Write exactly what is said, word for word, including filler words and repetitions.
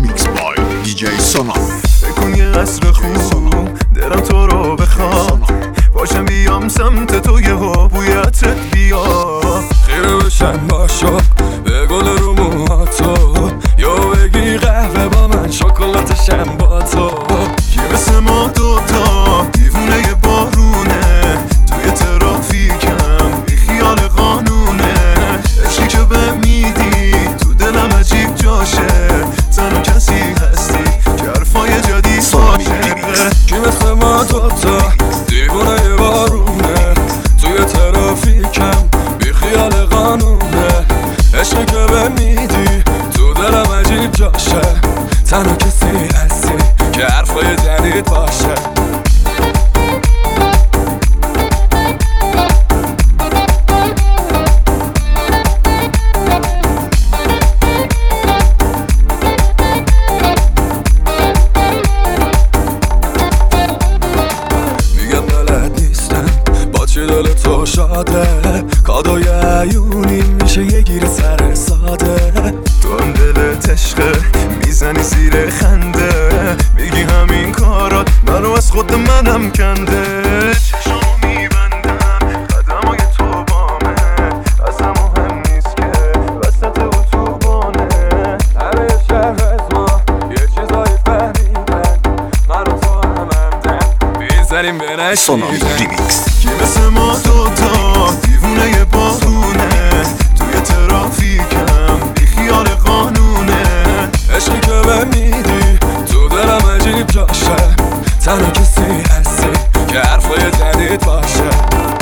ریمیکس بای دیجی سونا. بکن یه قصر خوب درم تو رو بخوام، باشم بیام سمت تو یه ها بوی عطرت بیا. خیره بشم باشو به گل رو موهاتو، یا بگی قهوه با من شکلاتشم با تو. که مثل ما دوتا دیوونه یه بارونه، توی ترافیکم بی خیال قانونه. عشقی که به میدی تو دلم عجیب جاشه، تنها کسی هستی که حرفای جدید باشه. که مثل ما دوتا دیوونه یه بارونه، توی ترافیکم بی خیال قانونه. عشقی که به میدی تو دلم عجیب جاشه، تنها کسی هستی که حرفای جدید باشه. میگم بلد نیستم با چی دل تو شاده، کادوی عیونی میشه یه گیر سر ساده. تو هم دلت عشقه میزنی زیر خنده، میگی همین کارات منو از خود منم کنده. چشمو میبندم قدمای تو بامه، اصلا مهم نیست که وسط اتوبانه. همه شهر از ما یه چیزایی فهمیدن، من و تو هم همدن میزنیم به سونا نشیدن. ریمیکس. که مثل ما دوتا دیوونه یه بارونه، توی ترافیکم بی خیال قانونه. عشقی که به میدی تو دلم عجیب جاشه، تنها کسی هستی که حرفای جدید باشه.